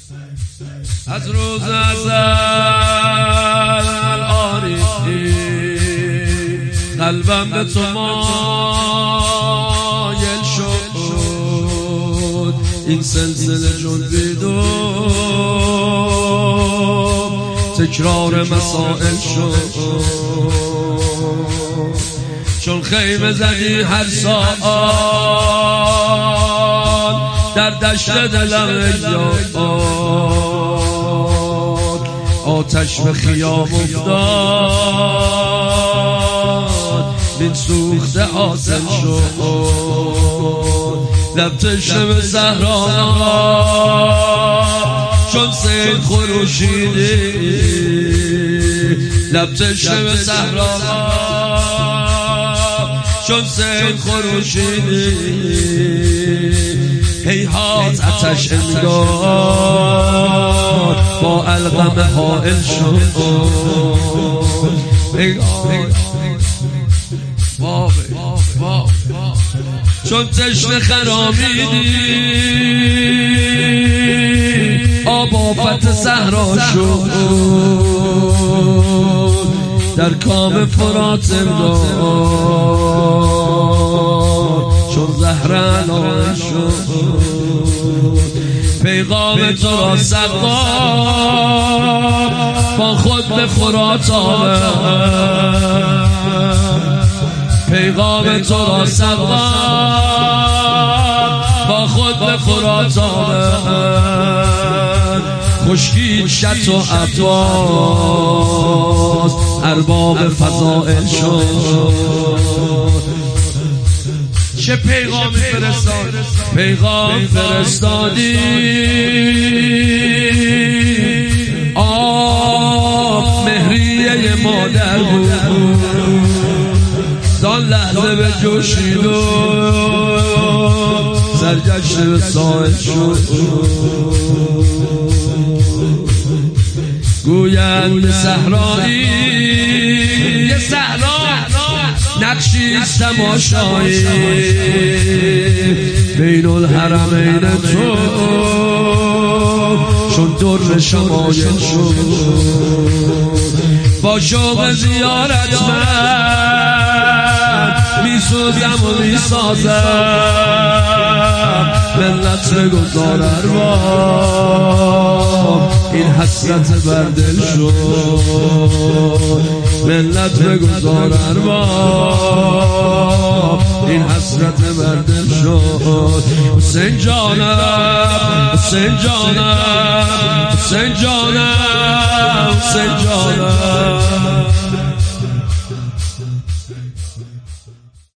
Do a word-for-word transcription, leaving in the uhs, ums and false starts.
از روز ازل آریختی قلبم به تو مایل شد این سلسله جنبید و تکرار مسائل شد چون خیمه زدی هر ساعت در دشت دلم یاد آتش به خیام افتاد این سوخته حاصل شد لب تشنه به صحرا چون سیل خروشیدی لب تشنه به صحرا چون سیل خروشیدی هیهات آتش امداد با القم حائل شد چون تشنه خرامیدی آب آفت صحرا شد در کام فرات امداد چون زهر علایل شد پیغام تو را سقا با خود به فرات آورد پیغام تو را سقا با خود به فرات آورد خشکید شط و عباس ارباب فضائل شد چه پیغامی فرستاد پیغام فرستادی آب مهریه مادر بود زان لحظه به جوشید و سرگشته به ساحل شد گویند صحرایی یه صحرا نقشی تماشایی بین الحرمین تو چون در شمایل شد با شوق زیارت من میسوزم و میسازم ملت بگذار ارباب این حسرت بر دل شد ملت بگذار ارباب این حسرت بر دل شد حسین جانم حسین جانم حسین جانم حسین جانم